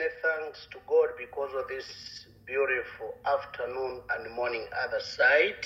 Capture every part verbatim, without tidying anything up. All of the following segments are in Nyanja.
many thanks to God because of this beautiful afternoon and morning other side.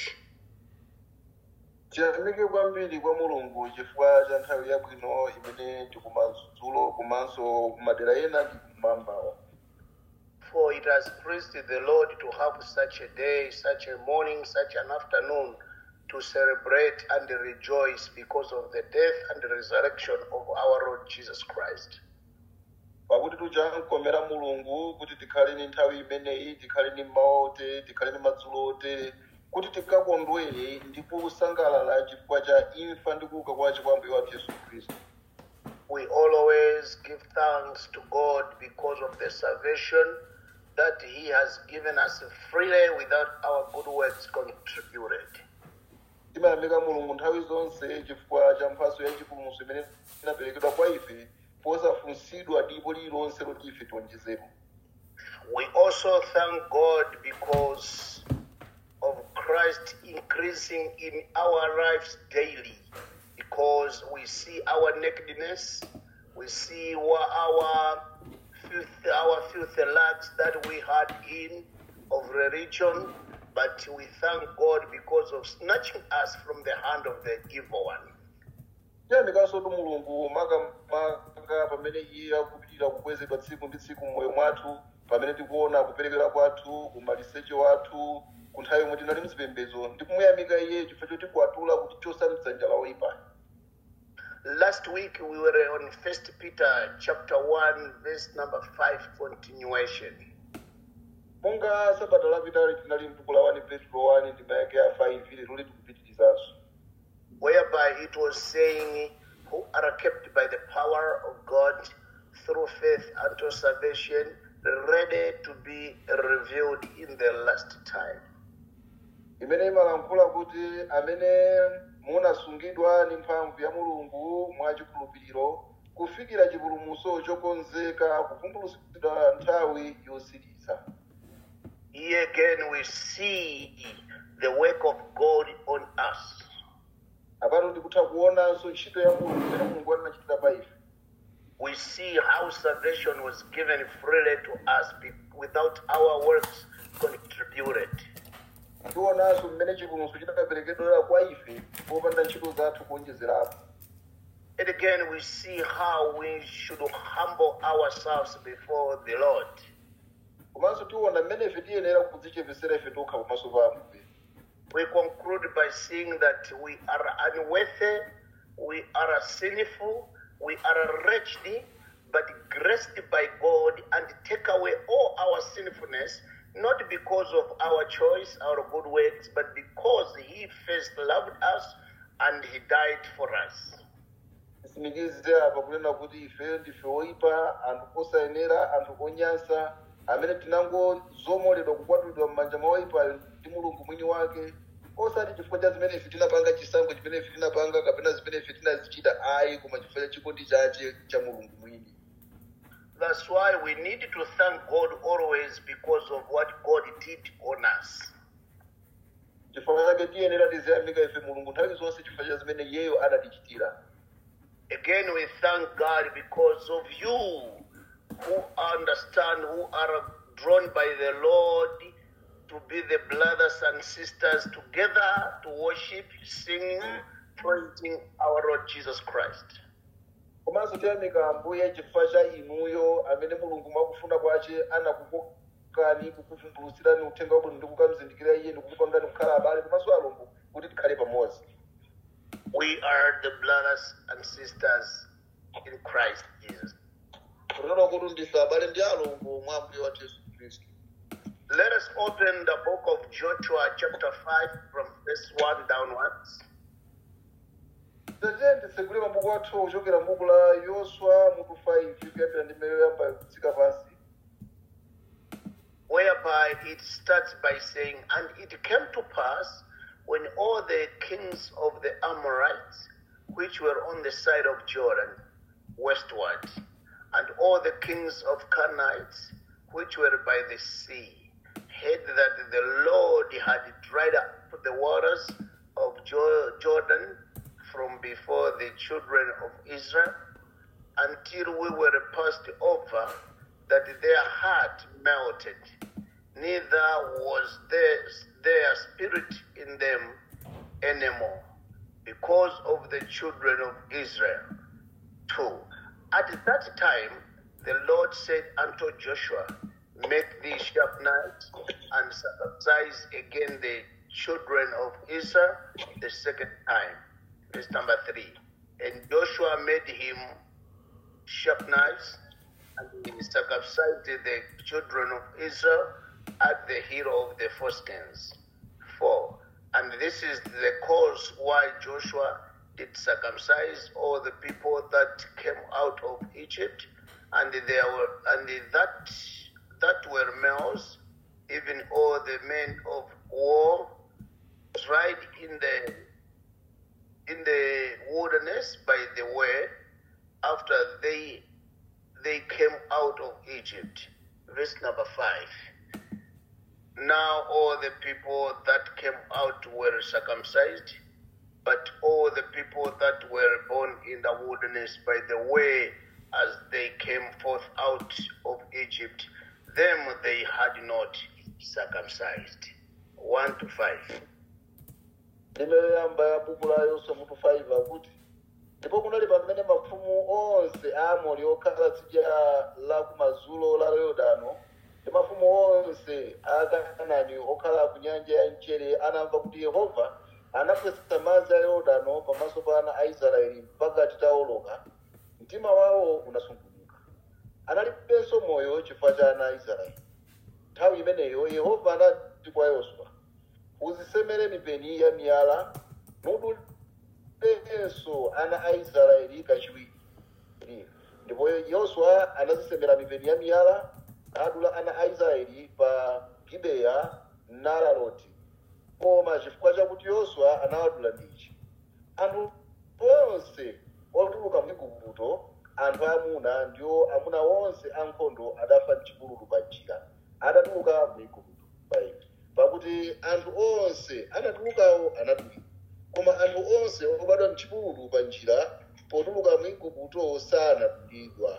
Tiyamike kwambiri kwa Mulungu chifukwa cha nthawi yabwino imene tikumadzulo komanso kumadera ena ndi kumamawa. For it has pleased the Lord to have such a day, such a morning, such an afternoon to celebrate and rejoice because of the death and the resurrection of our Lord Jesus Christ. Pakuti tuchankomera Mulungu kuti tikhale ni nthawi imeneyi, tikhale ni maote, tikhale ni madzulote, kuti tikakondwere ndipo kusangalala chifukwa cha imfa ndi kuuka kwa Ambuye wathu Yesu Khristu. We always give thanks to God because of the salvation that He has given us freely without our good works contributed. Timayamika Mulungu nthawi zonse chifukwa cha mphatso ya chipulumutso imene inaperekedwa kwa ife posafunsidwa dipo lililonse loti ife tionjezero. We also thank God because of Christ increasing in our lives daily, because we see our nakedness, we see what our filth, our filthy rags that we had in of religion, but we thank God because of snatching us from the hand of the evil one. Tiyamikaso tu Mulungu makamaka pamene iye akupitirira kukwezedwa tsiku ndi tsiku mmoyo mwathu, pamene tikuona kuperekedwa kwathu, kumaliseche wathu, kunthawi yomwe tinali mzipembedzo, ndi kumuyamika iye chifukwa choti kuwatula kuti chosa mdzanja la oyipa. Last week we were on First Peter chapter one verse number five continuation. Monga sabata lapitali tinali m'buku la one Petro one ndi mayake ya five ili luli tikupitirizaso. Whereby it was saying, who are kept by the power of God through faith unto salvation, ready to be revealed in the last time. Imene imalankhula kuti amene munasungidwa ndi mphamvu ya Mulungu mwachikhulupiriro kufikira chipulumutso chokonzeka kuvumbulutsidwa nthawi yosiriza. Here again we see the work of God on us. Apano ndikutha kuonanso ntchito ya Mulungu imene Mulungu anachita pa ife. We see how salvation was given freely to us without our works contributed. Tionanso mmene chipulumutso chinaperekedwera kwa ife popanda ntchito zathu kuonjezerapo. And again we see how we should humble ourselves before the Lord. Komanso tiona mmene ife tiyenera kudzichepesera ife tokha pamaso pa Ambuye. We conclude by saying that we are unworthy, we are sinful, we are wretched, but graced by God and take away all our sinfulness, not because of our choice, our good works, but because He first loved us and He died for us. Simikize apa kunena kuti ife ndife oyipa, anthu osayenera, anthu onyansa, amene tinango zomoledwa kukwatulidwa m'manja mwa oyipayo ndi Mulungu mwini wake, osati chifukwa cha zimene ife tinapanga chisankho chimene ife tinapanga kapena zimene ife tinazichita ayi, koma chifukwa cha chikondi chache cha Mulungu mwini. That's why we need to thank God always because of what God did on us. Chifukwa chake tiyenera tiziyamika ife Mulungu nthawi zonse chifukwa cha zimene iyeyo anatichitira. Again we thank God because of you who understand, who are drawn by the Lord to be the brothers and sisters together to worship, sing, praising our Lord Jesus Christ. Komanso tiyamika Ambuye chifukwa cha inuyo amene Mulungu mwakufuna kwace anakukokani kukuvumbulutsirani uthenga wabwino ndi kukamuzindikira iye ndi kukupangani kukhala abale komanso alongo kuti tikhale pamodzi. We are the brothers and sisters in Christ Jesus. Let us open the book of Joshua chapter five from verse one downwards. Whereby it starts by saying, and it came to pass when all the kings of the Amorites, which were on the side of Jordan, westward, and all the kings of Canaanites, which were by the sea, heard that the Lord had dried up the waters of Jordan from before the children of Israel, until we were passed over, that their heart melted, neither was there their spirit in them anymore, because of the children of Israel. Two. At that time, the Lord said unto Joshua, make thee sharp knives, and circumcise again the children of Israel the second time. Verse number three. And Joshua made him sharp knives, and he circumcised the children of Israel at the heel of the foreskins. Four. And this is the cause why Joshua did circumcise all the people that came out of Egypt, and there were and that that were males, even all the men of war, tried in the in the wilderness by the way after they they came out of Egypt. Verse number five. Now all the people that came out were circumcised, but all the people that were born in the wilderness by the way as they came forth out of Egypt, them they had not circumcised. One to five. Ndimeyoyamba buku la Yoswa mutu five akuti ndipo kunali pamene mafumu onse aamori okhala tsidya la kumadzulo la Yorodano ndi mafumu onse akanaani okhala ku nyanja ya mchere anamva kuti Yehova anapwetsa madzi a Yorodano pamaso pa ana a Israeli mpaka titawoloka, mtima wawo unasungunuka. Analibenso moyo chifukwa cha ana a Israeli. Nthawi imeneyo Yehova anati kwa Yoswa, uzisemere mipeni ya miyala nudulenso ana a Israeli kachiwiri. Ndipo Yoswa anazisemera mipeni ya miyala adula ana a Israeli pa Gibeya nalaloti. Koma chifukwa chakuti Yoswa anawadula ndichi, anthu onse otuluka mu Igupto, anthu amuna ndiwo amuna onse ankhondo adafa m'chipululu pa njira adatuluka mu Igupto. Pakuti anthu onse anatulukawo anatuluka, koma anthu onse obadwa m'chipululu pa njira potuluka mu Igupto sanatulidwa.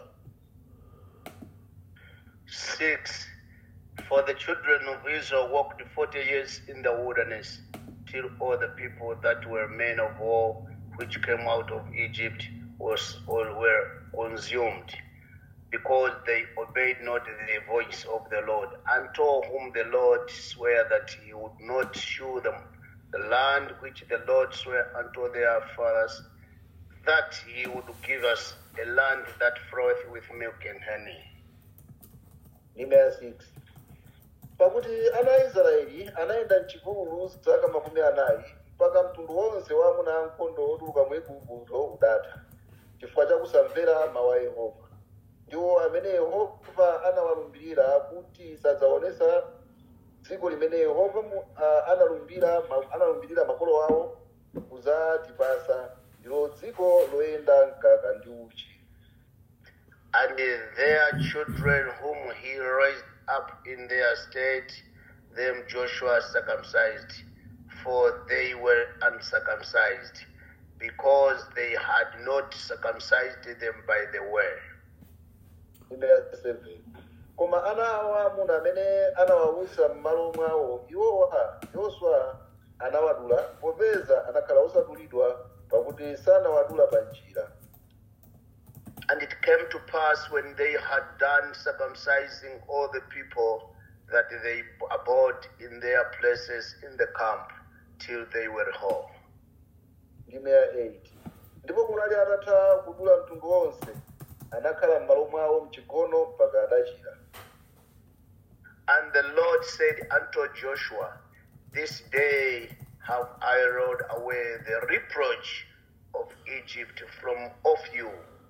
Six. For the children of Israel walked forty years in the wilderness, till all the people that were men of war which came out of Egypt was all were consumed, because they obeyed not the voice of the Lord, unto whom the Lord sware that he would not shew them the land which the Lord sware unto their fathers, that he would give us a land that floweth with milk and honey. Number six. Pakuti ana Israeli anaenda m'chipululu zaka makumi anayi mpaka mtundu wonse wa amuna ankhondo otuluka mu Igupto udatha, chifukwa cha kusamvera mawu a Yehova. Ndiwo amene Yehova anawalumbirira kuti sadzaonesa dziko limene Yehova uh, analumbira analumbirira makolo awo kuzatipasa, ndilo dziko loyenda mkaka ndi uchi. And their children whom he raised up in their state, them Joshua circumcised, for they were uncircumcised, because they had not circumcised them by the way. Number seven. Koma ana awa amuna amene anawawusa m'malo mwawo, iwowa Yoswa anawadula popeza anakhala osadulidwa pakuti sanawadula pa njira. And it came to pass when they had done circumcising all the people, that they abode in their places in the camp till they were whole. Number eight. Ndipo kunali atatha kudula mtundu wonse, anakhala m'malo mwawo m'chigono mpaka adachira. And the Lord said unto Joshua, this day have I rolled away the reproach of Egypt from off you.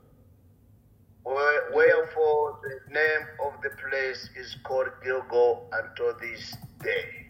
Wherefore the name of the place is called Gilgal unto this day.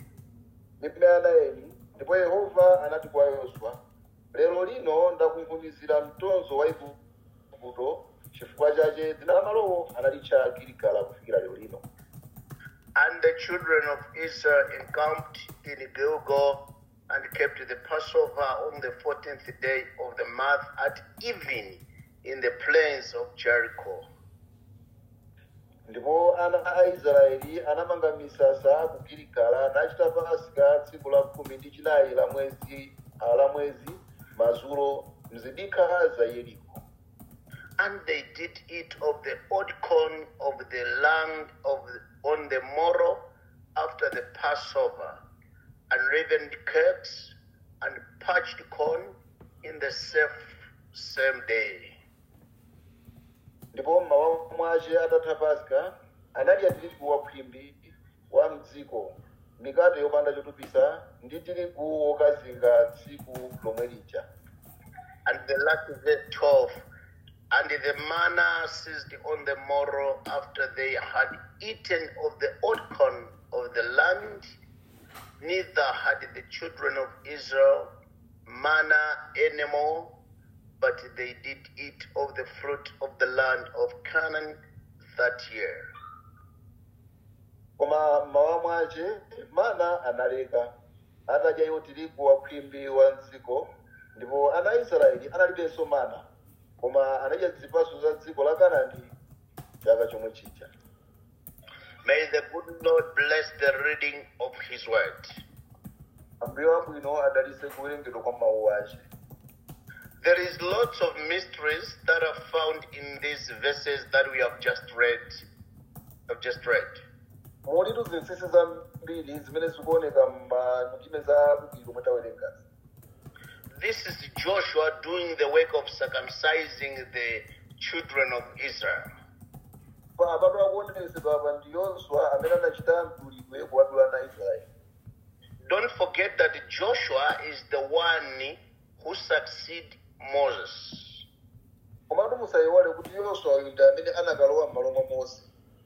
Ndipo Yehova anati kwa Yoswa, lero lino ndakunkhumizira mtonzo wa Igupto, chifukwa chache dzina la malowo analitcha Giligala kufikira lero lino. And the children of Israel encamped in Gilgal and kept the Passover on the fourteenth day of the month at evening in the plains of Jericho. ndipo ana a Israeli anamanga misasa ku Giligala nachita Pasika tsiku la khumi ndi chinayi la mwezi la mwezi mazulo mzidikha za Yeriko. And they did eat of the old corn of the land of on the morrow after the Passover, unleavened cakes and parched corn in the same, same day. Ndipo mmawa mwace atatha Pasika anadya tirigu wakhwimbi wa mdziko, mikate yopanda chotupisa ndi tirigu wokazinga tsiku lomwe lija. And the last verse twelve, and the manna ceased on the morrow after they had eaten of the old corn of the land, neither had the children of Israel manna anymore, but they did eat of the fruit of the land of Canaan that year. Koma mmawa mwace mana analeka atadya iwo tirigu wakhwimbi wa mdziko, ndipo ana Israeli analibenso mana, koma anadya zipatso za dziko la Kanaani chaka chomwe chija. May the good Lord bless the reading of his word. Ambuye wabwino adalitse kuwerengedwa kwa mawu ace. There is lots of mysteries that are found in these verses that we have just read. Have just read. Mulitu zinsinsi zambiri zimene zikuoneka m'ndime za bukiro mwetawerengazi. This is Joshua doing the work of circumcising the children of Israel. Pa abatu akuonesedwa apa ndi Yoswa amene anachita mdulidwe kuwadula ana Israeli. Don't forget that Joshua is the one who succeeded Moses. Komatu musayiwale kuti Yoswa ndi amene anakalowa m'malo mwa Mose.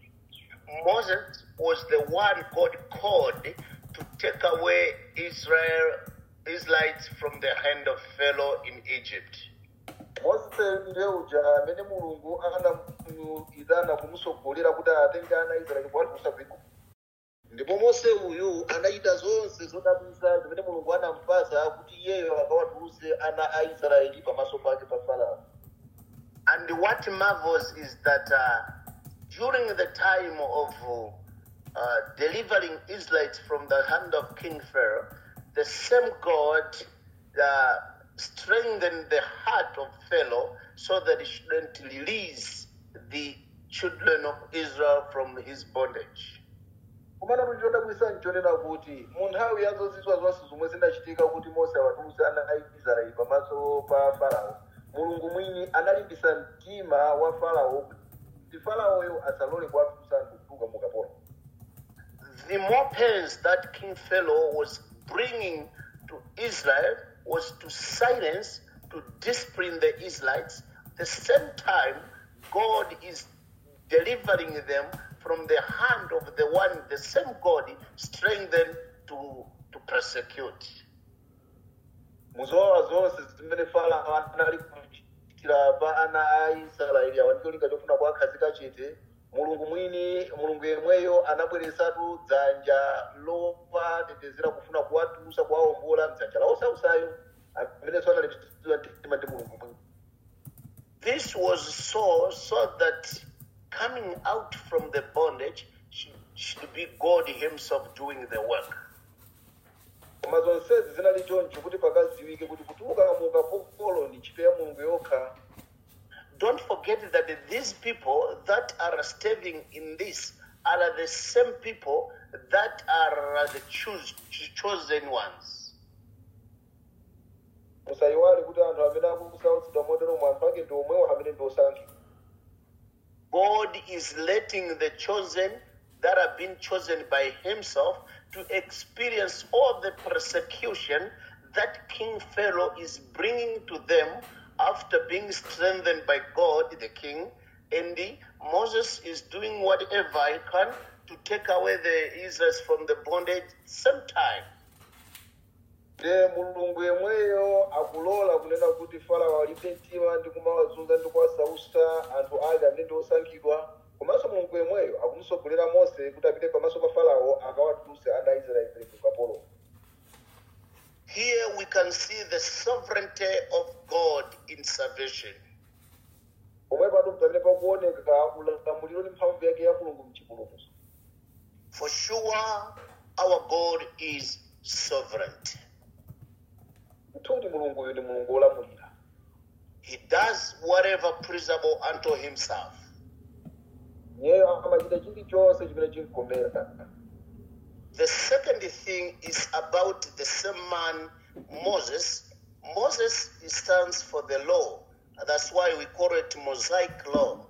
Moses was the one God called to take away Israel, Israelites from the hand of Pharaoh in Egypt. Mose ndiye uja amene Mulungu anamuitana kumusogolera kuti atenge ana Israeli kuwatulutsa ku Igupto. Ndipo Mose uyu anachita zonse zodabwitsa zimene Mulungu anampatsa kuti iyeyo akawatulutse ana a Israeli pamaso pake pa Farao. And what marvels is that uh, during the time of uh, delivering Israelites from the hand of King Pharaoh, the same God uh, strengthened the heart of Pharaoh so that he shouldn't release the children of Israel from his bondage. Kumana kuti chodabwitsa nchonena kuti mu nthawi ya zozizwa zonse zomwe zinachitika kuti Mose awatulutse ana a Israeli pamaso pa Farao, Mulungu mwini analimbitsa mtima wa Farao kuti Faraoyo asalole kuwatulutsa anthu kutuluka mu ukapolo. The more pains that King Pharaoh was bringing to Israel was to silence, to discipline the Israelites. At the same time, God is delivering them from the hand of the one, the same God strengthened to, to persecute. Muzowawa zonse zimene Farao anali kuchitira pa ana a Israeli awa ndi cholinga chofuna kuwakhazika chete, Mulungu mwini, Mulungu yemweyo anabweresatu dzanja lowatetezera kufuna kuwatulutsa kuwawombola mdzanja la osausayo amene so analimbitsidwa mtima ndi Mulungu mwini. This was so so that coming out from the bondage should, should be God himself doing the work. Koma zonsezi zinali choncho kuti pakadziwike kuti kutuluka mu ukapolo ndi ntchito ya Mulungu yokha. Don't forget that these people that are standing in this are the same people that are the choose, chosen ones. Musayiwale kuti anthu amene akusautsidwa motero anthu ake ndi omwewo amene ndi osankhidwa. God is letting the chosen that have been chosen by himself to experience all the persecution that King Pharaoh is bringing to them after being strengthened by God, the king. And Moses is doing whatever he can to take away the Israelites from the bondage same time. De Mulungu yemweyo akulola kunena kuti Farao alibe mtima ndi kumawazunza ndi kuwasautsa anthu ake amene ndi osankhidwa. Komanso Mulungu yemweyo akumusogolera Mose kuti apite pamaso pa Farao akawatulutse ana a Israeli ku ukapolo. Here we can see the sovereignty of God in salvation. Pomwe patu pamene pakuoneka ulamuliro ndi mphamvu yake ya mulungu mchipulumutso. For sure, our God is sovereign. Mthundi mulungu uyu ndi mulungu wolamulira. He does whatever pleasurable unto himself. Iyeyo amachita chilichonse chimene chimkomera. The second thing is about the same man, Moses. Moses stands for the law. That's why we call it Mosaic law.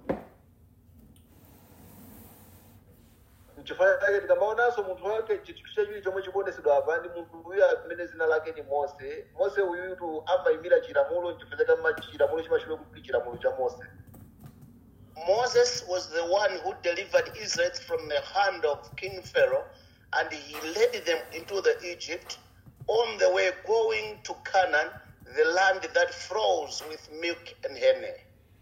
N'chifukwa chake tikamaonanso munthu wake chinthu chachiwiri chomwe chikuonesedwa apa ndi munthu uyu amene dzina lake ni Mose. Mose uyutu amayimira chilamulo n'chifukwa chake chilamulo chimachedwa kuti chilamulo cha Mose. Moses was the one who delivered Israel from the hand of King Pharaoh, and he led them into the Egypt, on the way going to Canaan, the land that flows with milk and honey.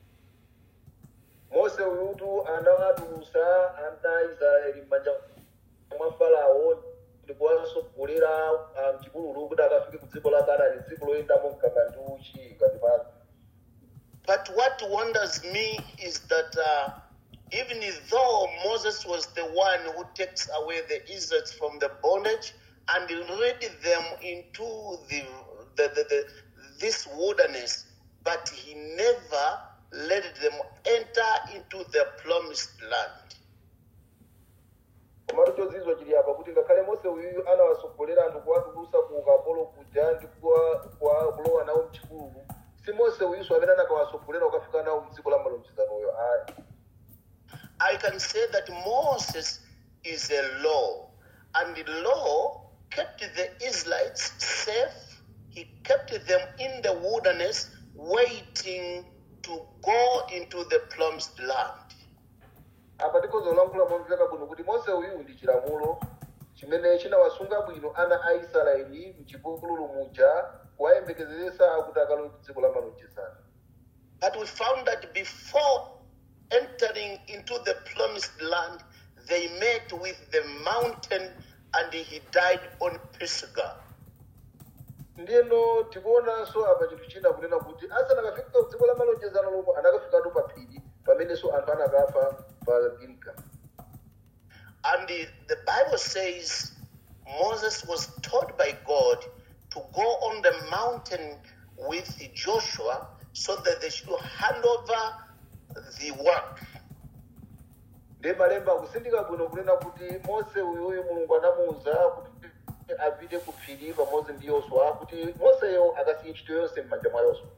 Mose uyutu anawatulutsa ana Israeli m'manja mwa Farao ndi kuwasogolera m'chipululu kuti akafike ku dziko la Kanaani, dziko loyendamo mkaka ndi uchi ngati madzi. But what wonders me is that uh, even though Moses was the one who takes away the Israelites from the bondage and led them into the, the, the, the this wilderness, but he never let them enter into the promised land. Komatu chozizwa chili apa kuti ngakhale Mose uyu anawasogolera anthu kuwatulutsa ku ukapolo kuja ndi kulowa nawo m'chipululu, si Mose uyunso amene anakawasogolera ukafika nawo m'dziko la malonjezanoyo ayi. I can say that Moses is a law, and the law kept the Israelites safe. He kept them in the wilderness, waiting to go into the promised land. Apa tikoza ulamula mwamveka bwino kuti Mose uyu ndi chilamulo chimene chinawasunga bwino ana a Israeli m'chipululu muja kuwayembekezeretsa kuti akalowe dziko la malonjezano. But we found that before entering into the promised land, they met with the mountain and he died on Pisgah. Ndiyeno tikuonanso apa chinthu china kunena kuti asanakafika dziko la malonjezano lomwe anakafikatu pa phiri pamenenso anthu anakafa pa Gilgal. And the, the Bible says Moses was told by God to go on the mountain with Joshua so that they should hand over the work. Ndi malemba akusindika bwino kunena kuti Mose uyuyu mulungu anamuwuza kuti apite ku phiri pamodzi ndi Yoswa kuti Moseyo akasiye ntchito yonse m'manja mwa Yoswa.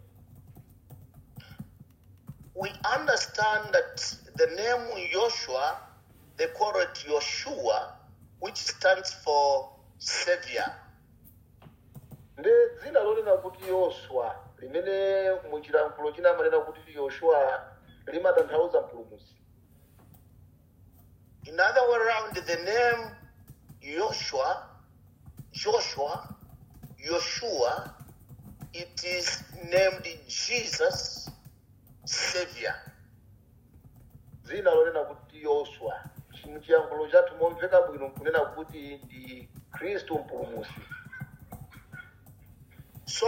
We understand that the name Joshua, they call it Yoshua, which stands for Savior. Ndi dzina lonena kuti Yoswa limene muchilankhulo china amanena kuti Yoshua limatanthauza mpulumutsi. In other way around, the name Joshua, Joshua, Yoshua, it is named Jesus, Savior. Dzina lonena kuti Yoswa muchilankhulo chathu momveka bwino kunena kuti ndi Khristu mpulumutsi. So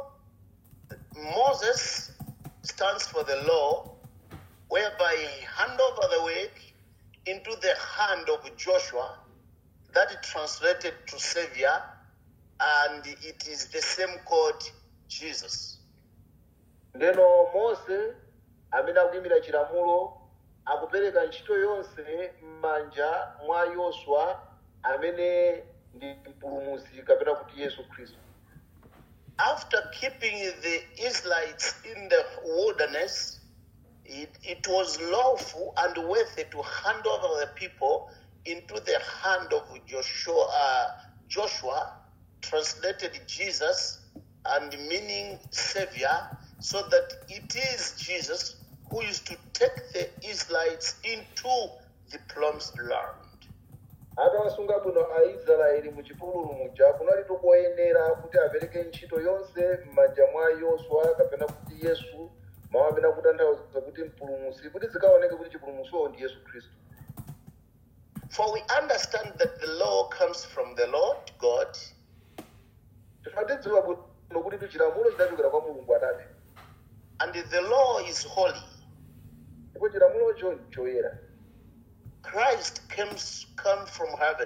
Moses stands for the law, whereby he hand over the work into the hand of Joshua, that translated to Savior, and it is the same called Jesus. Ndeno Mose amene akuyimira chilamulo akupereka ntchito yonse m'manja mwa Yoswa amene ndi mpulumutsi kapena kuti Yesu Khristu. After keeping the Israelites in the wilderness, it, it was lawful and worthy to hand over the people into the hand of Joshua, uh, Joshua, translated Jesus, and meaning Savior, so that it is Jesus who used to take the Israelites into the promised land. Atawasunga bwino Aisraeli muchipululu muja kunali koyenera kuti apereke ntchito yonse m'manja mwa Yoswa kapena kuti Yesu, mawu amene akutanthauza kuti mpulumutsi, kuti zikaoneke kuti chipulumutso ndi Yesu Khristu. For we understand that the law comes from the Lord God, Tifatidziwa bwino kuti chilamulo chinachokera kwa Mulungu Atate. and the law is holy. ndipo chilamulocho nchoyera. Christ came, come from heaven.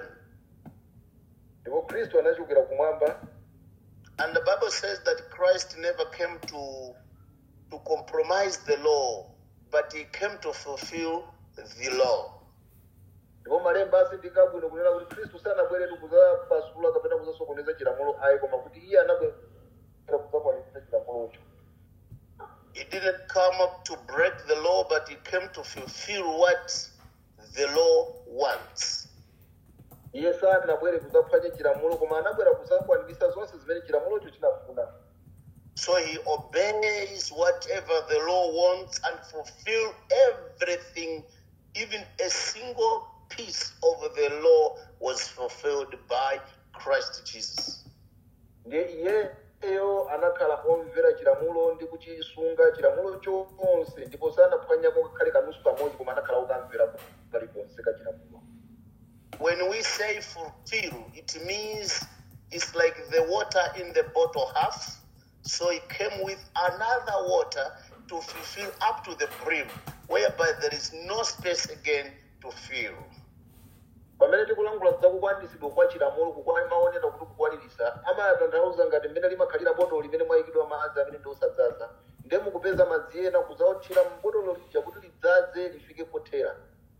Ndipo Khristu anachokera kumwamba. And the Bible says that Christ never came to, to compromise the law, but he came to fulfill the law. Ndipo malemba asindika bwino kunena kuti Khristu sanabwere kuzapasula kapena kuzasokoneza chilamulo ayi, koma kuti iye anabwera kuzakwanitsa chilamulocho. He didn't come up to break the law, but he came to fulfill what the law wants. Iye sanabwere kuzaphwanya chilamulo, koma anabwera kuzakwanitsa zonse zimene chilamulocho chinafuna. So he obeys whatever the law wants and fulfill everything. Even a single piece of the law was fulfilled by Christ Jesus. Ndiye iyeyo anakhala omvera chilamulo ndi kuchisunga chilamulo chonse, ndipo sanaphwanyako ngakhale kanusu kamodzi, koma anakhala okamvera kalikonse ka chilamulo. When we say fulfill, it means it's like the water in the bottle half. So he came with another water to fulfill up to the brim, whereby there is no space again to fill. Pamene tikulangula zakukwanitsidwa kwa chilamulo kukwana maonera kuti kukwaniritsa, amatanthauza ngati mmene limakhalira botolo limene mwayikidwa madzi amene ndi osadzaza, ndiye mukupeza madzi ena kudzathira m'botolo lija kuti lidzaze lifike pothera.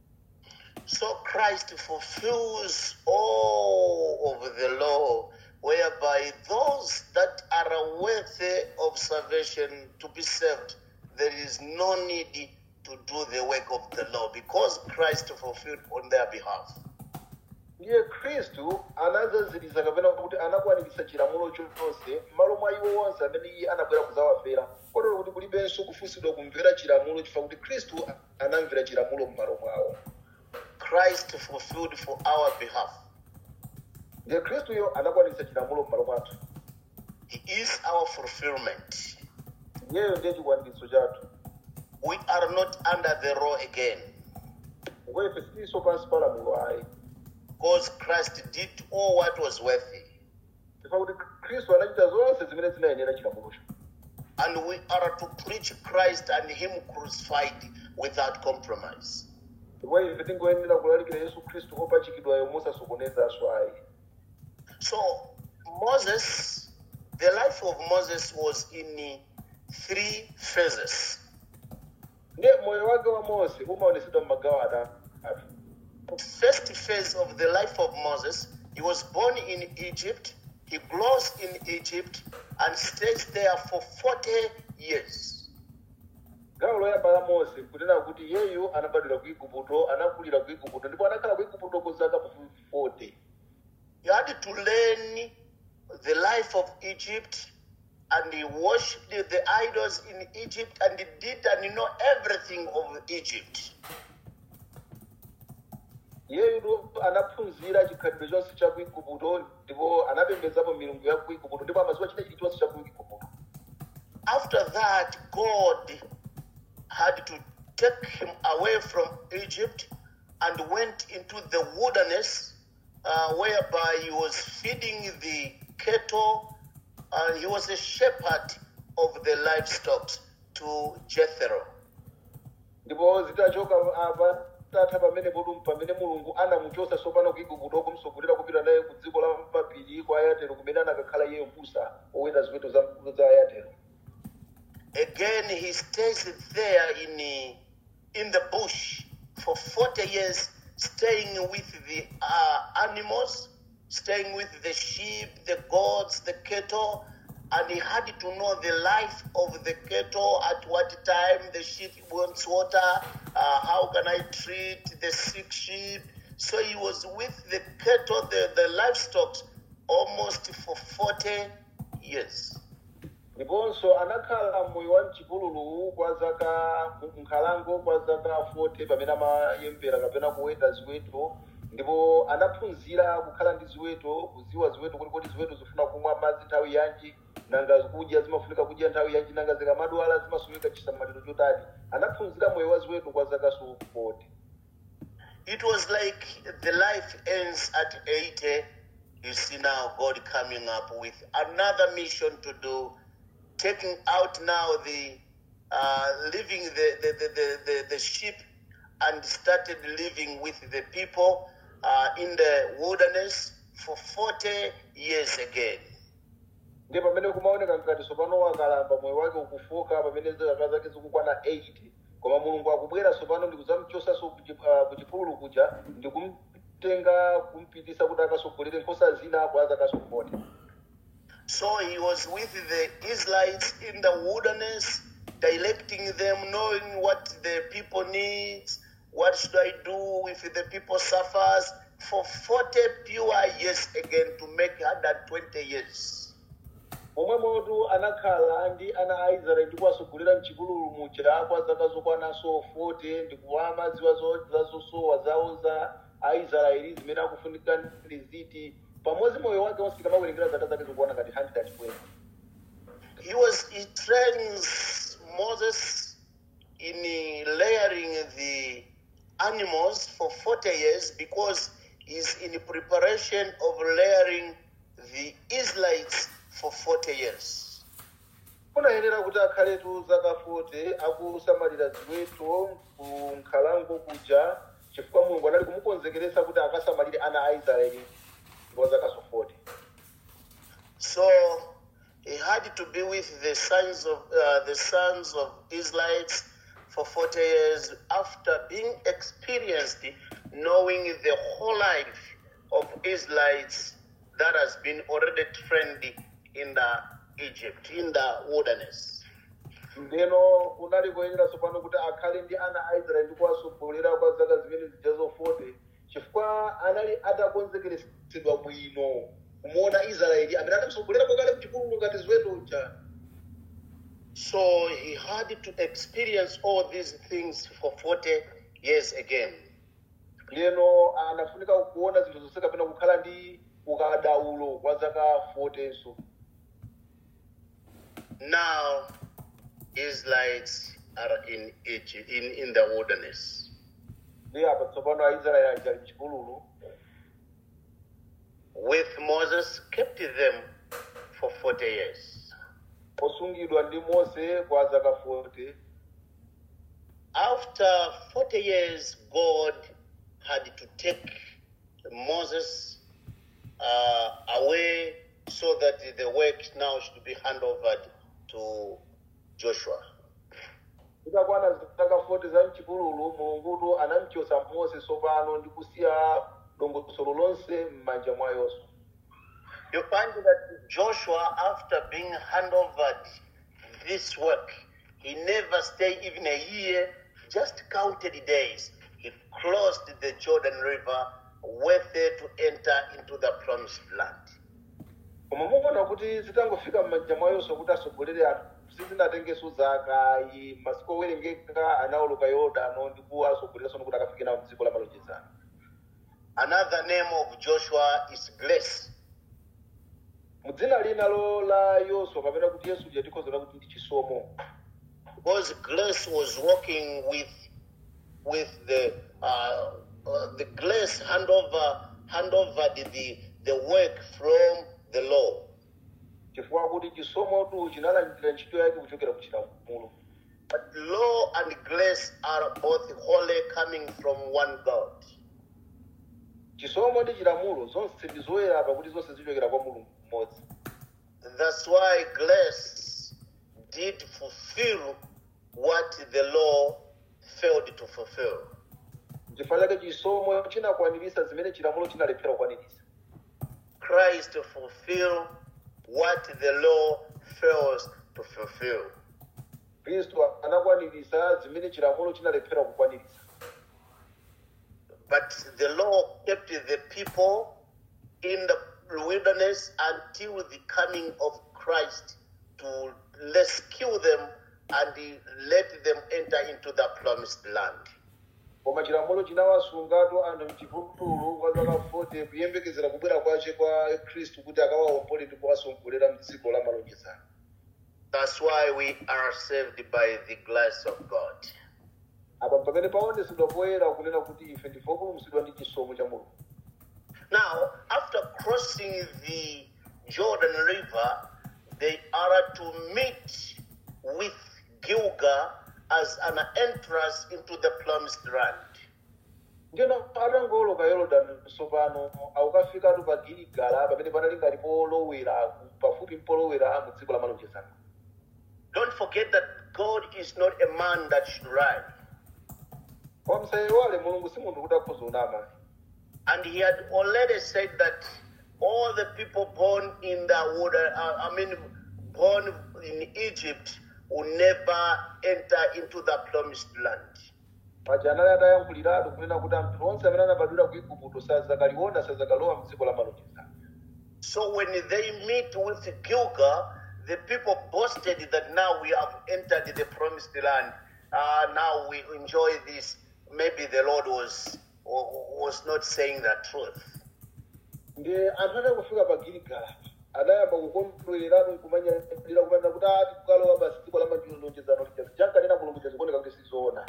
So Christ fulfills all of the law, whereby those that are worthy of salvation to be saved, there is no need to do the work of the law because Christ fulfilled on their behalf. Ndiye Khristu anazaziriza kapena kuti anakwaniritsa chilamulo chonse m'malo mwa iwo onse amene iye anabwera kudzawafera. Kotero kuti kulibenso kufunsidwa kumvera chilamulo chifukwa kuti Khristu anamvera chilamulo m'malo mwawo. Christ fulfilled for our behalf. Ndiye Khristuyo anakwaniritsa chilamulo m'malo mwathu. He is our fulfillment. Iyeyo ndiye chikwaniritso chathu. We are not under the law again. Ngwefe sitiso pansi pa lamulo ayi. Because Christ did all what was worthy. Chifukwa kuti Khristu anachita zonse zimene zinayenera chilamulocho. And we are to preach Christ and him crucified without compromise. Ndipo ife tingoyenera kulalikira Yesu Khristu opachikidwayo mosasokonezanso ayi. So Moses, the life of Moses was in three phases. Ndiye moyo wake wa Mose umaonesedwa m'magawo atatu. The first phase of the life of Moses, he was born in Egypt, he grows in Egypt and stays there for forty years. Gawo loyamba la Mose kunena kuti iyeyo anabadwira ku Igupto, anakulira ku Igupto, ndipo anakhala ku Igupto kwa zaka forty. He had to learn the life of Egypt, and he worshipped the idols in Egypt, and he did and know everything of Egypt. Iyeyo anaphunzira chikhalidwe chonse cha ku Igupto, ndipo anapembedzapo milungu ya ku Igupto, ndipo amadziwa china chonse cha ku Igupto. After that, God had to take him away from Egypt and went into the wilderness, uh, whereby he was feeding the cattle, and he was a shepherd of the livestock to Jethro. Ndipo zitachoka apa tatha pamene bodum pamene Mulungu anamuchosa sopano ku Igupto kumsogolera kupita naye ku dziko la mapiri kwa Yetero kumene anakakhala iye mbusa oweta ziweto za za Yetero. Again, he stays there in, in the bush for forty years, staying with the uh, animals, staying with the sheep, the goats, the cattle, and he had to know the life of the cattle, at what time the sheep wants water, uh, how can I treat the sick sheep. So he was with the cattle, the, the livestock, almost for forty years. Ndiponso anakhala moyo wa mchipululu kwa zaka nkhalango kwa zaka forty pamene amayembera kapena kuweta ziweto, ndipo anaphunzira kukhala ndi ziweto, kuziwa ziweto kuti kodi ziweto zifuna kumwa madzi nthawi yanji, nanga kudya zimafunika kudya nthawi yanji, nanga zikamadwala zimafunika chisamaliro chotani. Anaphunzira moyo wa ziweto kwa zaka forty. It was like the life ends at eighty. You see now God coming up with another mission to do, taking out now the uh, leaving the, the, the, the, the, the sheep and started living with the people uh, in the wilderness for forty years again. Ndi pamene kumaoneka ngati tsopano wakalamba moyo wake ukufoka pamene zaka zake zikukwana eighty koma mulungu akubwera tsopano ndi kudzamuchosanso ku chipululu kuja ndi kumtenga kumpitisa kuti akasogolere nkhosa zina kwa zaka forty. So he was with the Israelites in the wilderness, directing them, knowing what the people needs, what should I do if the people suffers, for forty pure years again to make one hundred twenty years. Omwe motu anakhala ndi ana a Israeli ndi kuwasogolera mchipululu muja kwa zaka zokwananso forty ndi kuwamadziwa zazosowa zawo za Aisraeli zimene akufunika ndi ziti pamodzi moyo wake wonse kamawerengera zaka zake zokwana ngati one hundred twenty. He was he trains Moses in layering the animals for forty years because he's in preparation of layering the Israelites for forty years. Unayenera kuti akhaletu zaka forty akusamalira ziweto ku nkhalango kuja chifukwa mulungu anali kumukonzekeresa kuti akasamalire ana a Israeli kwa zaka forty. So he had to be with the sons of uh, the sons of Israelites for forty years after being experienced, knowing the whole life of Israelites that has been already trained in the Egypt, in the wilderness. Ndeno kunali kuyenera tsopano kuti akhale ndi ana a Israeli ndi kuwasogolera kwa zaka zimene zijazo forty chifukwa anali atakonzekeresedwa bwino kumuona Israeli amene anamusogolera kwa kale mchipululu ngati ziweto uja. So he had to experience all these things for forty years again. Leno anafunika kuona zinthu zonse kapena kukhala ndi ukadaulo kwa zaka forty so. Now Israelites are in Egypt, in, in the wilderness. With Moses kept them for forty years. After forty years, God had to take Moses uh, away so that the work now should be handed over to Joshua. Itakwana zaka forty za mchipululu mulungu anamchosa Mose sopano ndi kusiya dongosolo lonse m'manja mwa Yoswa. You find that Joshua, after being handed this work, he never stayed even a year, just counted days. He crossed the Jordan River, worthy to enter into the promised land. Koma mukuona kuti zitangofika m'manja mwa Yoswa kuti asogolere anthu sizinatengeso zaka masiku owerengeka anaoloka Yorodani ndi kuwasogolera kuti akafike nawo m'dziko la malonjezano. Another name of Joshua is Grace. Mudzina linalo la Yoswa kapena kuti Yesu je tikozera kuti ndi chisomo. Because Grace was working with with the uh, uh, the Grace hand over hand over the, the the work from the law. Chifukwa kuti chisomo tu chinalandira ntchito yake kuchokera ku chilamulo. But law and grace are both wholly coming from one God. Chisomo ndi chilamulo zonse ndi zoyera pakuti zonse zichokera kwa Mulungu mmodzi. That's why grace did fulfill what the law failed to fulfill. Chifukwa chake chisomo chinakwaniritsa zimene chilamulo chinalephera kukwaniritsa. Christ fulfilled what the law fails to fulfill. Kristu anakwaniritsa zimene chilamulo chinalephera kukwaniritsa. But the law kept the people in the wilderness until the coming of Christ to rescue them and let them enter into the promised land. Koma chilamulo chinawasungatu anthu mchipululu kwa zaka forty kuyembekezera kubwera kwace kwa Kristu kuti akawaombole ndi kuwasongolera m'dziko la malonjezano. That's why we are saved by the grace of God. Apa pamene paonetsedwa poyera kunena kuti ife ndife opulumutsidwa ndi chisomo cha Mulungu. Now, after crossing the Jordan River, they are to meet with Gilgal as an entrance into the promised land. ndiyeno atangoloka yorodani tsopano akukafikatu pa giligala pamene panali ngati polowera pafupi polowera mu dziko la malonjezano. Don't forget that God is not a man that should lie. Koma musayiwale mulungu si munthu kuti akhoza kunama. And he had already said that all the people born in the water, uh, I mean, born in Egypt will never enter into the promised land. Paja anali atayankhuliratu kunena kuti anthu onse amene anabadwira ku Igupto sazakaliona sazakalowa mdziko la malonjezano. So when they meet with Gilgal, the people boasted that now we have entered the promised land. Uh, now we enjoy this. Maybe the Lord was was not saying the truth. Ndiye anthu atakufika pa Giligala adayamba kukondwereratu kumanyalira kupanda kuti ati kukalowa basi dziko la malonjezano lija jankanena mulungu zikuoneka kuti sizoona.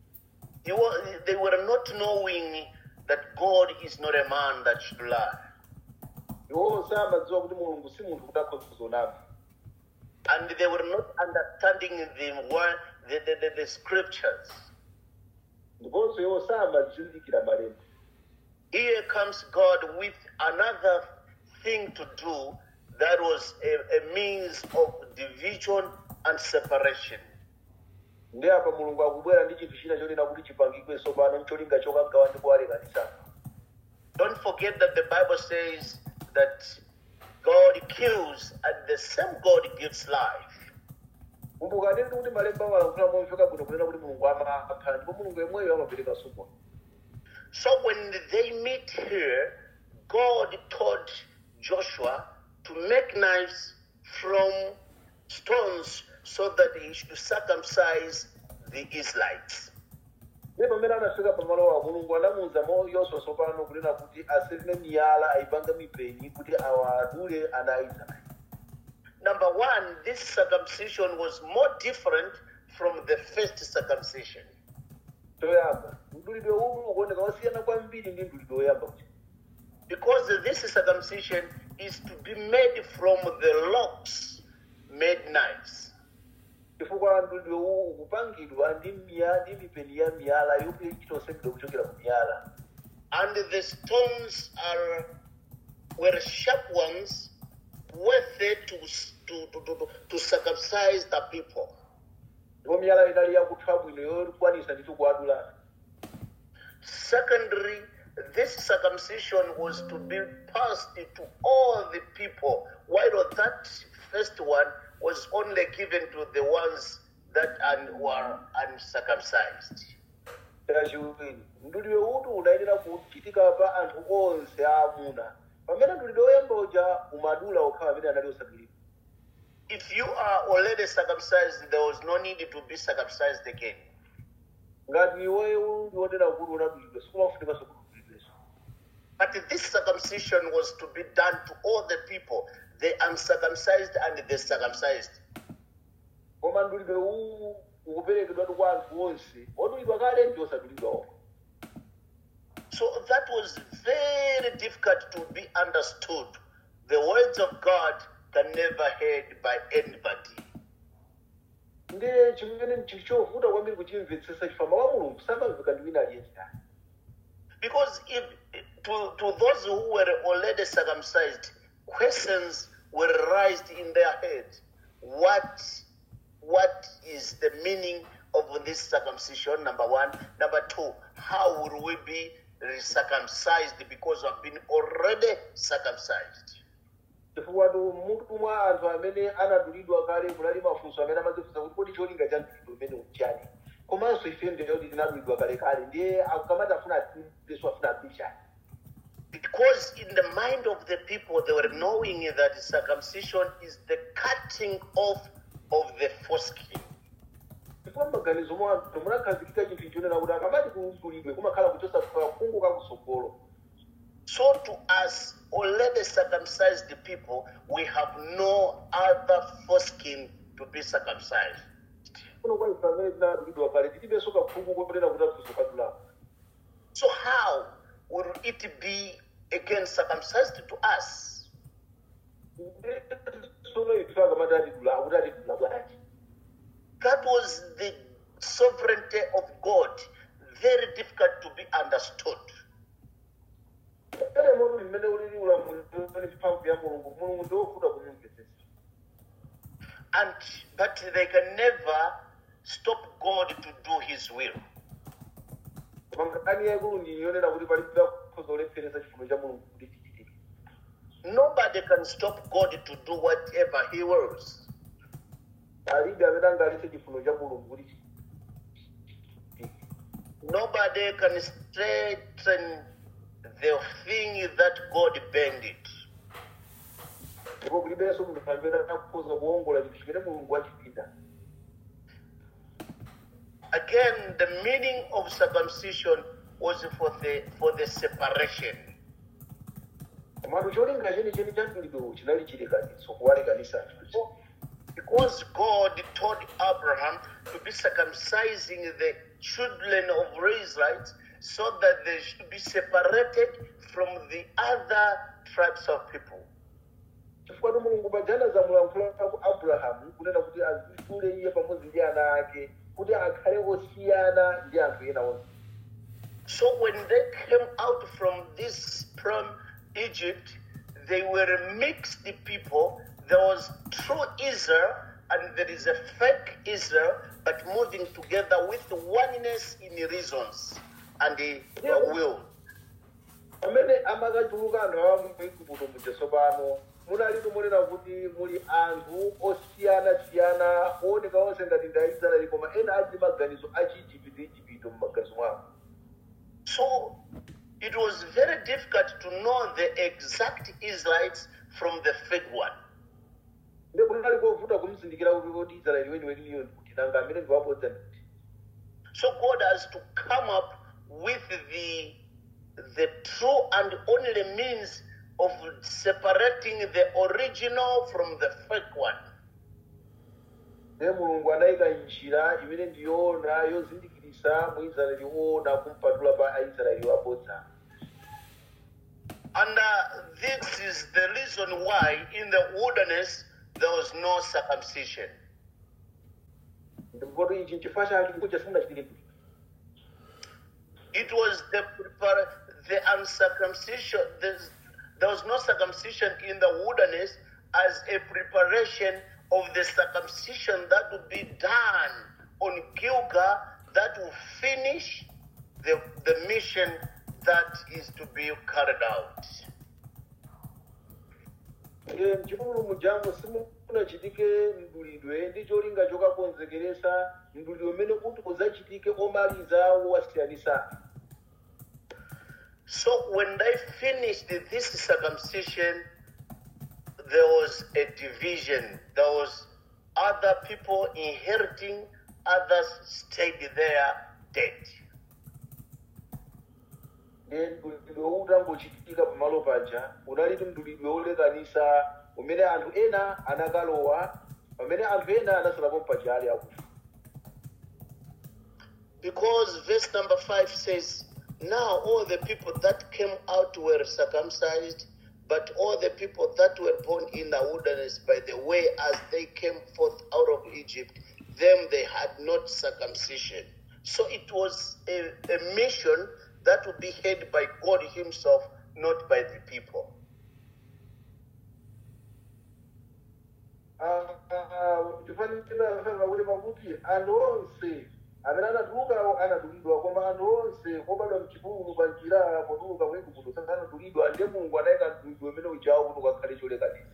They were not knowing that God is not a man that should lie. Iwo samadziwa kuti mulungu si munthu kuti akhoza kuzonama. And they were not understanding the word, the, the, the, the scriptures. Ndiponso iwo samazindikira malemba. Here comes God with another thing to do that was a, a means of division and separation. Ndi apa mulungu akubwera ndi chinthu china chonena kuti chipangidwe tsopano ncholinga chokagawa ndi kuwalekanitsa. Don't forget that the Bible says that God kills and the same God gives life. Kumbukani kuti malemba alankhula momveka bwino kunena kuti mulungu amapha ndipo mulungu yemweyo amapereka somo. So when they meet here, God told Joshua to make knives from stones so that he should circumcise the Israelites. Ndipo pamene anafika pamalowa mulungu anamuwuza Yoswa tsopano kunena kuti asirime miyala ayipanga mipeni kuti awadule ana Israeli. Number one, this circumcision was more different from the first circumcision. Toyamba mdulidwe uwu ukuoneka wasiyana kwambiri ndi mdulidwe woyamba kuti. Because this circumcision is to be made from the locks made knives. Chifukwa mdulidwe uwu ukupangidwa ndi miya ndi mipeni ya miyala yomwe ichitosemedwa kuchokera ku miyala. And the stones are were sharp ones worth it to to to to, to circumcise the people. Ndipo miyala inali yakutha bwino yokwanisa ndi kuwadula. Secondly, this circumcision was to be passed to all the people, while that first one was only given to the ones that were uncircumcised. Mdulidwe uwu unayenera kuchitika pa anthu onse aamuna. Pamene mdulidwe woyamba uja umadula okhawa amene anali osadulidwa. If you are already circumcised, there was no need to be circumcised again. But this circumcision was to be done to all the people, the uncircumcised and the circumcised. So that was very difficult to be understood. The words of God can never heard by anybody. Because if to, to those who were already circumcised, questions were raised in their head. What, what is the meaning of this circumcision, number one? Number two, how will we be circumcised because we've been already circumcised? Chifukwa munthu mwa anthu amene anadulidwa kale kunali mafunso amene amadzifunsa kuti kodi cholinga cha mdulidwe umene uchani. Komanso ife ndiyo kuti tinadulidwa kale kale ndiye akamati afuna Yesu afuna apishani. Because in the mind of the people they were knowing that circumcision is the cutting off of the foreskin. Chifukwa maganizo mwa anthu munakhazikika chinthu chonena kuti akamati kudulidwe kumakhala kuchosa kakungu kakusogolo. So to us, already circumcised people, we have no other foreskin to be circumcised. So how will it be again circumcised to us? That was the sovereignty of God very difficult to be understood. ere muntu mmene ulili ulamuliro ndi mphamvu ya mulungu mulungu ndiofuta kumumvetsetsa. And but they can never stop God to do his will. koma nkhani yaikulu ndiyonera kuti palibe akhoza kulepheretsa chifuniro cha mulungu kuti chichitike. Nobody can stop God to do whatever he wills. alibe amene angaletse chifuniro cha mulungu kuti chichitike. Nobody can straighten the thing that God bended. ndipo kulibenso munthu amene akhoza kuwongola chinthu chimene mulungu achipinda. Again, the meaning of circumcision was for the for the separation. komatu cholinga chenicheni cha mdulidwewo chinali chilekanitso kuwalekanisa anthu. Because God told Abraham to be circumcising the children of Israelites so that they should be separated from the other tribes of people. chifukwa mulungu pajana zamulankhula ku abrahamu kunena kuti azifule iye pamodzi ndi ana ake kuti akhale osiyana ndi anthu ena onse. So when they came out from this from Egypt, they were mixed people. There was true Israel and there is a fake Israel, but moving together with oneness in reasons and the Yeah. will. pamene amakachuluka anthu awa muigupto mutsopano munalitu munena kuti muli anthu osiyanasiyana ooneka onse ngati ndi aisraeli koma ena ali maganizo achiigupto igupto m'maganizo mwawo. So it was very difficult to know the exact Israelites from the fake one. ndi kunali kovuta kumzindikira kuti kuti israeli weniweniyo kuti nanga amene ndiwabodza ndikuti. So God has to come up with the the true and only means of separating the original from the fake one. ndiye mulungu anayika njira imene ndiyoona yozindikirisa mu israeli woona kumpatula pa aisraeli wabodza. And uh, this is the reason why in the wilderness there was no circumcision. ndipo ichi chifukwa chake kuja simunachitike. It was the prepar- the uncircumcision. The, there was no circumcision in the wilderness as a preparation of the circumcision that would be done on Gilgal, that will finish the, the mission that is to be carried out. mchipululu mujango simunachitike mdulidwe ndi cholinga chokakonzekeresa mdulidwe umene kuti uzachitike omaliza wowasiyanisa. So when they finished this circumcision, there was a division. There was other people inheriting, others stayed there dead. ndi mdulidwe utangochitika pamalo paja unaliti mdulidwe olekanisa umene anthu ena anakalowa pamene anthu ena anasalapo mpaja ali akufa. Because verse number five says, now all the people that came out were circumcised, but all the people that were born in the wilderness by the way as they came forth out of Egypt, them they had not circumcision. So it was a, a mission that would be headed by God himself, not by the people. tifanira kuti pakuti anthu onse amene anatuluka anadulidwa koma anthu onse obadwa mchipululu pa njira potuluka ku Igupto sanadulidwa ndiye mulungu anayika mdulidwe umene ujawo kuti ukakhale cholekanisa.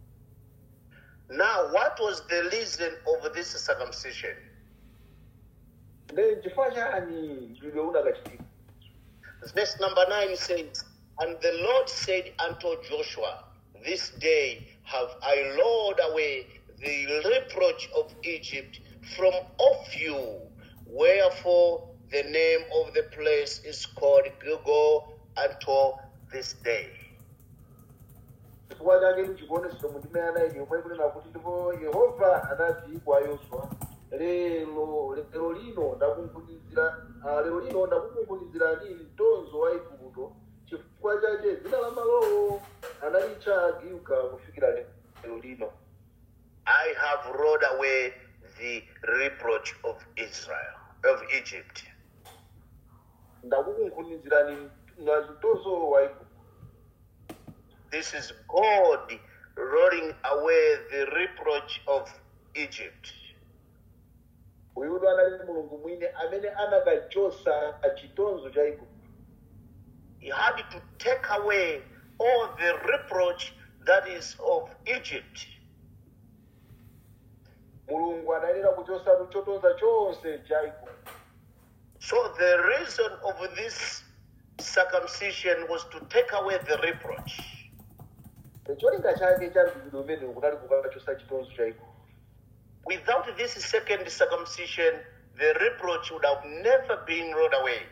Now, what was the reason of this circumcision? ndi chifukwa chani mdulidwe unakachitika. Verse number nine says, and the Lord said unto Joshua, this day have I rolled away the reproach of Egypt from off you. Wherefore the name of the place is called Gilgal unto this day. chifukwa chake mchikuonesero mundime anayi yomwe kunena kuti ndipo yehova anati kwa yoswa lero lero lino ndakunkhunizira ah, lero lino ndakukunkhunizirani mtonzo wa Igupto chifukwa chake dzina la malowo analitcha Gilgal kufikira lero lino. I have rolled away the reproach of Israel. of Egypt. Ndakukunkhunidzirani na chitonzo wa Igupto. This is God rolling away the reproach of Egypt. Uyudu anali mulungu mwini amene anakachosa chitonzo cha Igupto. He had to take away all the reproach that is of Egypt. Mulungu anayenera kuchosa chitonzo chonse cha Igupto. So the reason of this circumcision was to take away the reproach. Cholinga chake cha mdulidwe umene kunali kukachosa chitonzo cha Igupto. Without this second circumcision, the reproach would have never been rolled away.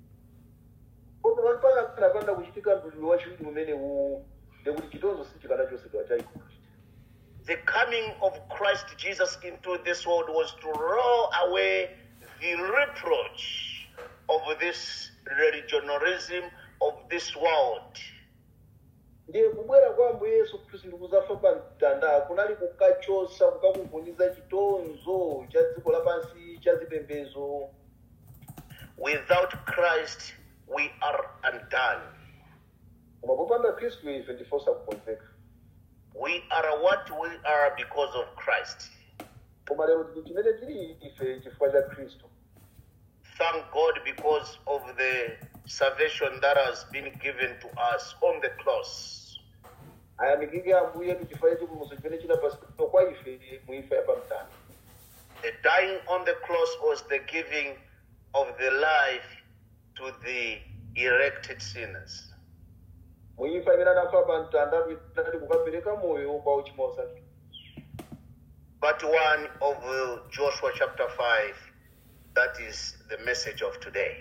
The coming of Christ Jesus into this world was to roll away the reproach of this religionarism of this world. Ndiye kubwera kwa Ambuye Yesu Kristu ndikuzafa pa mtanda kunali kukachosa kukakunkuniza chitonzo cha dziko lapansi cha zipembedzo. Without Christ we are undone. Koma popanda Kristu ife ndifosa kukonzeka. We are what we are because of Christ. Koma lero tili chimene tili ife chifukwa cha Kristu. Thank God because of the salvation that has been given to us on the cross. Ayamikike Ambuye chifukwa chipulumutso chimene chinapasidwa kwa ife muimfa ya pamtanda. The dying on the cross was the giving of the life to the elected sinners. Muimfa imene anafa pamtanda inali kukapereka moyo kwa uchimo osankhika. Part one of uh, Joshua chapter five, that is the message of today.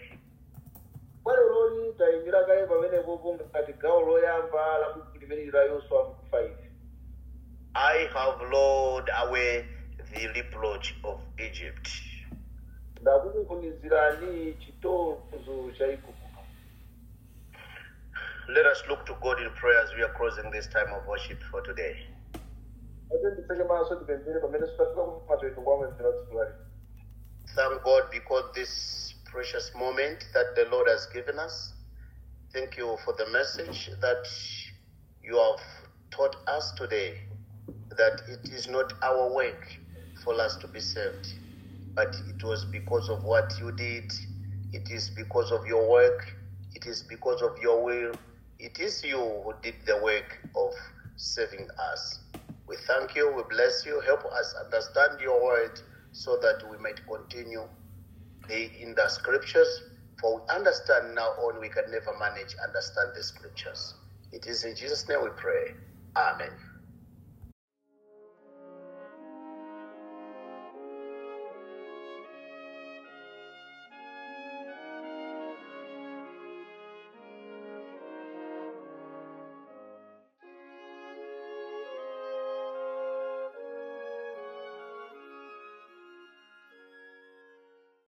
I have rolled away the reproach of Egypt. Let us look to God in prayer as we are closing this time of worship for today. Thank God because this precious moment that the Lord has given us. Thank you for the message that you have taught us today, that it is not our work for us to be saved, but it was because of what you did. It is because of your work. It is because of your will. It is you who did the work of saving us. We thank you. We bless you. Help us understand your word so that we might continue in the scriptures. For we understand now on, we can never manage understand the scriptures. It is in Jesus' name we pray. Amen.